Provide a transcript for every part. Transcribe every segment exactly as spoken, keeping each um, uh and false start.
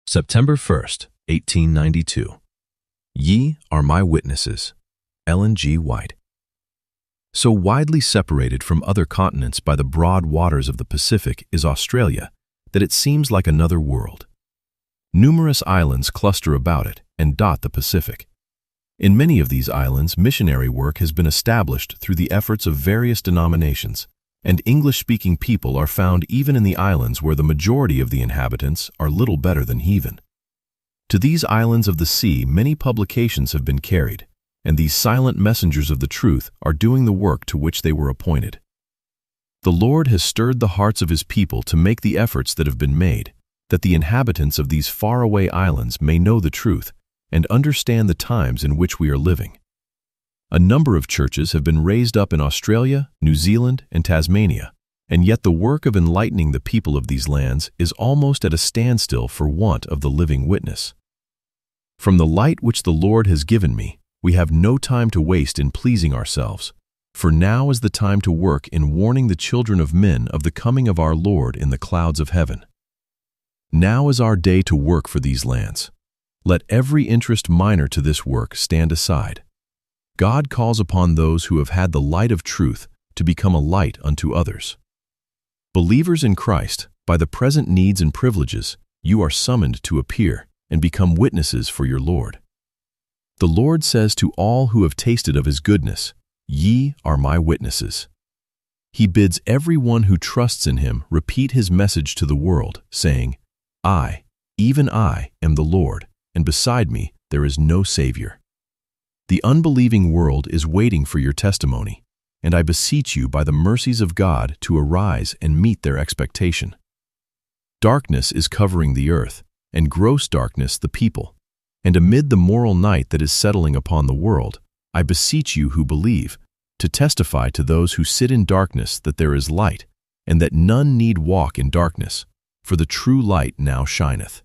September first, eighteen ninety-two. Ye are my witnesses. Ellen G. White. So widely separated from other continents by the broad waters of the Pacific is Australia that it seems like another world. Numerous islands cluster about it and dot the Pacific. In many of these islands, missionary work has been established through the efforts of various denominations, and English-speaking people are found even in the islands where the majority of the inhabitants are little better than heathen. To these islands of the sea many publications have been carried, and these silent messengers of the truth are doing the work to which they were appointed. The Lord has stirred the hearts of His people to make the efforts that have been made, that the inhabitants of these faraway islands may know the truth and understand the times in which we are living. A number of churches have been raised up in Australia, New Zealand, and Tasmania, and yet the work of enlightening the people of these lands is almost at a standstill for want of the living witness. From the light which the Lord has given me, we have no time to waste in pleasing ourselves, for now is the time to work in warning the children of men of the coming of our Lord in the clouds of heaven. Now is our day to work for these lands. Let every interest minor to this work stand aside. God calls upon those who have had the light of truth to become a light unto others. Believers in Christ, by the present needs and privileges, you are summoned to appear and become witnesses for your Lord. The Lord says to all who have tasted of His goodness, "Ye are my witnesses." He bids every one who trusts in Him repeat His message to the world, saying, "I, even I, am the Lord, and beside me there is no Savior." The unbelieving world is waiting for your testimony, and I beseech you by the mercies of God to arise and meet their expectation. Darkness is covering the earth, and gross darkness the people, and amid the moral night that is settling upon the world, I beseech you who believe, to testify to those who sit in darkness that there is light, and that none need walk in darkness, for the true light now shineth.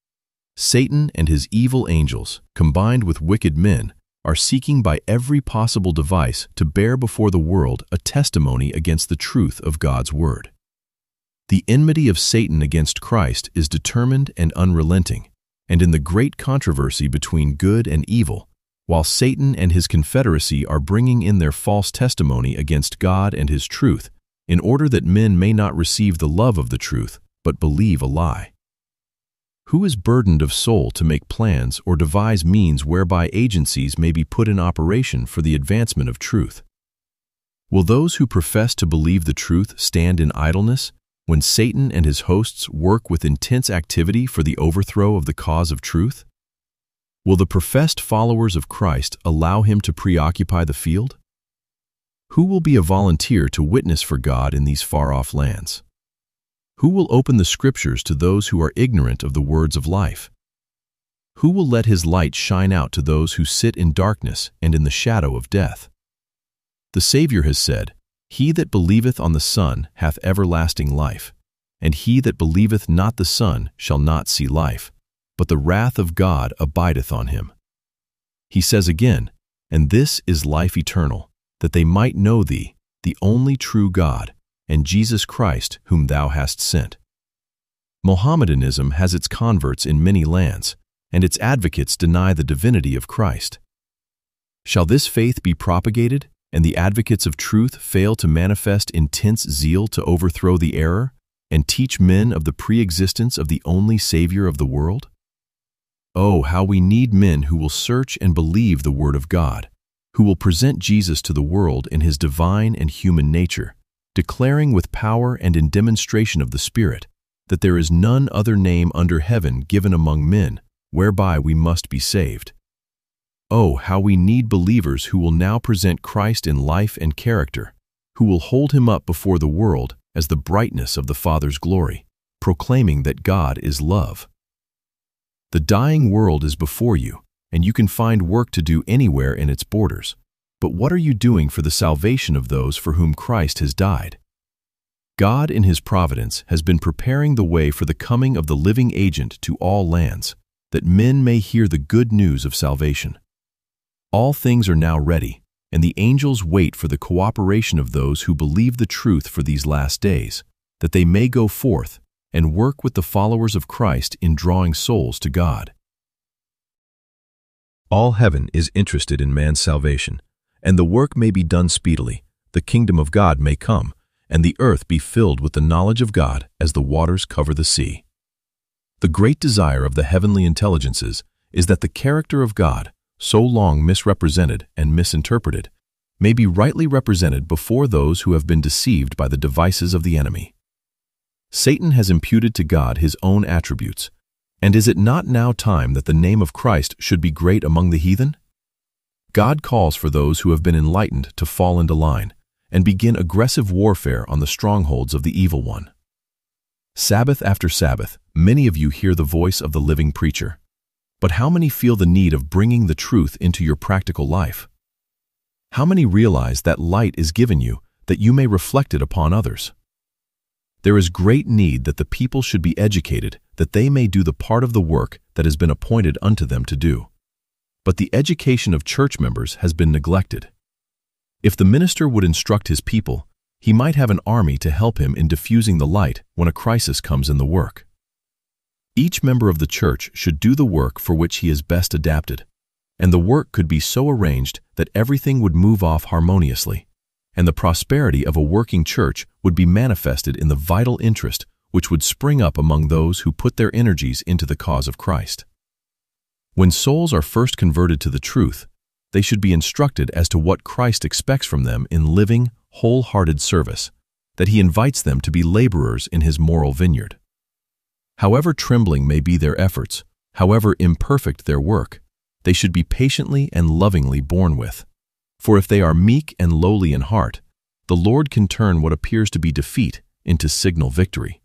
Satan and his evil angels, combined with wicked men, are seeking by every possible device to bear before the world a testimony against the truth of God's word. The enmity of Satan against Christ is determined and unrelenting, and in the great controversy between good and evil, while Satan and his confederacy are bringing in their false testimony against God and His truth, in order that men may not receive the love of the truth, but believe a lie. Who is burdened of soul to make plans or devise means whereby agencies may be put in operation for the advancement of truth? Will those who profess to believe the truth stand in idleness when Satan and his hosts work with intense activity for the overthrow of the cause of truth? Will the professed followers of Christ allow him to preoccupy the field? Who will be a volunteer to witness for God in these far-off lands? Who will open the Scriptures to those who are ignorant of the words of life? Who will let His light shine out to those who sit in darkness and in the shadow of death? The Savior has said, "He that believeth on the Son hath everlasting life, and he that believeth not the Son shall not see life, but the wrath of God abideth on him." He says again, "And this is life eternal, that they might know Thee, the only true God, and Jesus Christ whom Thou hast sent." Mohammedanism has its converts in many lands, and its advocates deny the divinity of Christ. Shall this faith be propagated, and the advocates of truth fail to manifest intense zeal to overthrow the error, and teach men of the pre-existence of the only Savior of the world? Oh, how we need men who will search and believe the Word of God, who will present Jesus to the world in His divine and human nature, declaring with power and in demonstration of the Spirit that there is none other name under heaven given among men whereby we must be saved. Oh, how we need believers who will now present Christ in life and character, who will hold Him up before the world as the brightness of the Father's glory, proclaiming that God is love. The dying world is before you, and you can find work to do anywhere in its borders. But what are you doing for the salvation of those for whom Christ has died? God in His providence has been preparing the way for the coming of the living agent to all lands, that men may hear the good news of salvation. All things are now ready, and the angels wait for the cooperation of those who believe the truth for these last days, that they may go forth, and work with the followers of Christ in drawing souls to God. All heaven is interested in man's salvation, and the work may be done speedily, the kingdom of God may come, and the earth be filled with the knowledge of God as the waters cover the sea. The great desire of the heavenly intelligences is that the character of God, so long misrepresented and misinterpreted, may be rightly represented before those who have been deceived by the devices of the enemy. Satan has imputed to God his own attributes, and is it not now time that the name of Christ should be great among the heathen? God calls for those who have been enlightened to fall into line and begin aggressive warfare on the strongholds of the evil one. Sabbath after Sabbath, many of you hear the voice of the living preacher. But how many feel the need of bringing the truth into your practical life? How many realize that light is given you that you may reflect it upon others? There is great need that the people should be educated, that they may do the part of the work that has been appointed unto them to do. But the education of church members has been neglected. If the minister would instruct his people, he might have an army to help him in diffusing the light when a crisis comes in the work. Each member of the church should do the work for which he is best adapted, and the work could be so arranged that everything would move off harmoniously, and the prosperity of a working church would be manifested in the vital interest which would spring up among those who put their energies into the cause of Christ. When souls are first converted to the truth, they should be instructed as to what Christ expects from them in living, wholehearted service, that he invites them to be laborers in his moral vineyard. However trembling may be their efforts, however imperfect their work, they should be patiently and lovingly borne with. For if they are meek and lowly in heart, the Lord can turn what appears to be defeat into signal victory.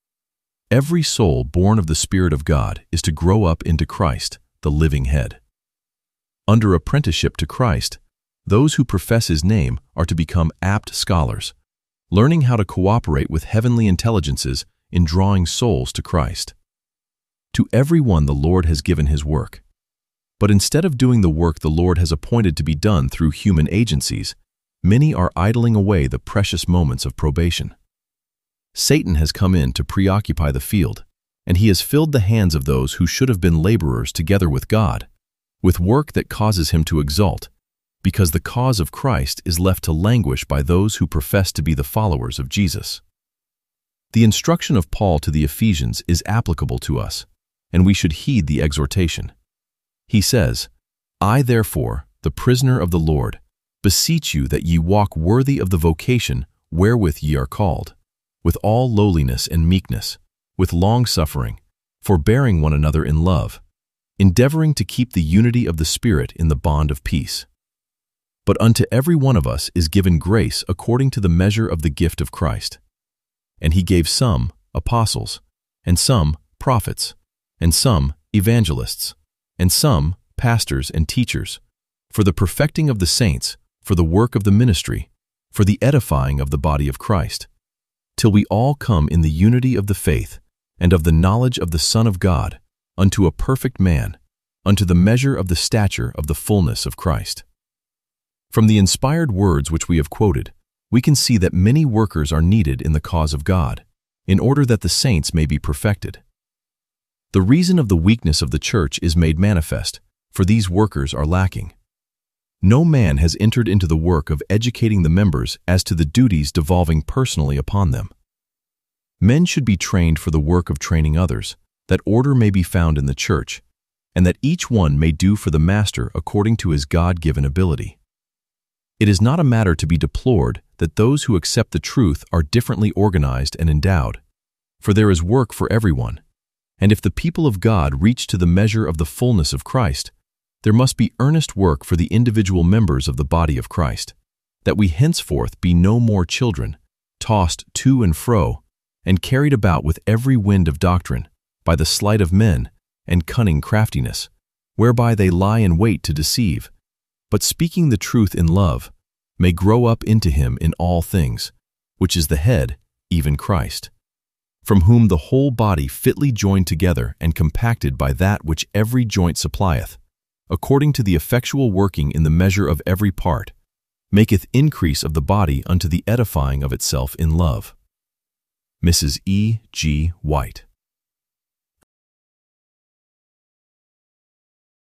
Every soul born of the Spirit of God is to grow up into Christ, the living head. Under apprenticeship to Christ, those who profess his name are to become apt scholars, learning how to cooperate with heavenly intelligences in drawing souls to Christ. To every one the Lord has given his work. But instead of doing the work the Lord has appointed to be done through human agencies, many are idling away the precious moments of probation. Satan has come in to preoccupy the field, and he has filled the hands of those who should have been laborers together with God, with work that causes him to exult, because the cause of Christ is left to languish by those who profess to be the followers of Jesus. The instruction of Paul to the Ephesians is applicable to us, and we should heed the exhortation. He says, I therefore, the prisoner of the Lord, beseech you that ye walk worthy of the vocation wherewith ye are called, with all lowliness and meekness, with long-suffering, forbearing one another in love, endeavoring to keep the unity of the Spirit in the bond of peace. But unto every one of us is given grace according to the measure of the gift of Christ. And he gave some apostles, and some prophets, and some evangelists, and some pastors and teachers, for the perfecting of the saints, for the work of the ministry, for the edifying of the body of Christ, till we all come in the unity of the faith and of the knowledge of the Son of God, unto a perfect man, unto the measure of the stature of the fullness of Christ. From the inspired words which we have quoted, we can see that many workers are needed in the cause of God, in order that the saints may be perfected. The reason of the weakness of the church is made manifest, for these workers are lacking. No man has entered into the work of educating the members as to the duties devolving personally upon them. Men should be trained for the work of training others, that order may be found in the church, and that each one may do for the master according to his God-given ability. It is not a matter to be deplored that those who accept the truth are differently organized and endowed, for there is work for everyone. And if the people of God reach to the measure of the fullness of Christ, there must be earnest work for the individual members of the body of Christ, that we henceforth be no more children, tossed to and fro, and carried about with every wind of doctrine, by the sleight of men and cunning craftiness, whereby they lie in wait to deceive, but speaking the truth in love, may grow up into him in all things, which is the head, even Christ, from whom the whole body fitly joined together and compacted by that which every joint supplieth, according to the effectual working in the measure of every part, maketh increase of the body unto the edifying of itself in love. Missus E. G. White.